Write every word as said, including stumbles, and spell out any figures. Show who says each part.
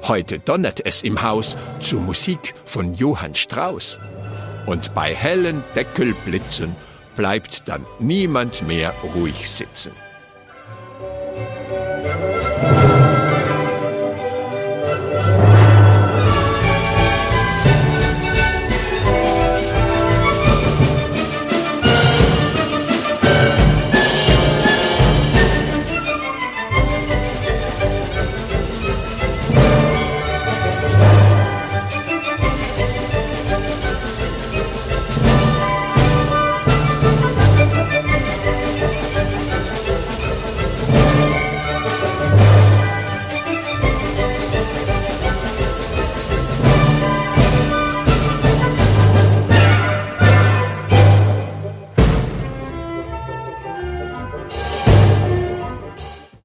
Speaker 1: Heute donnert es im Haus zur Musik von Johann Strauss. Und bei hellen Deckelblitzen bleibt dann niemand mehr ruhig sitzen.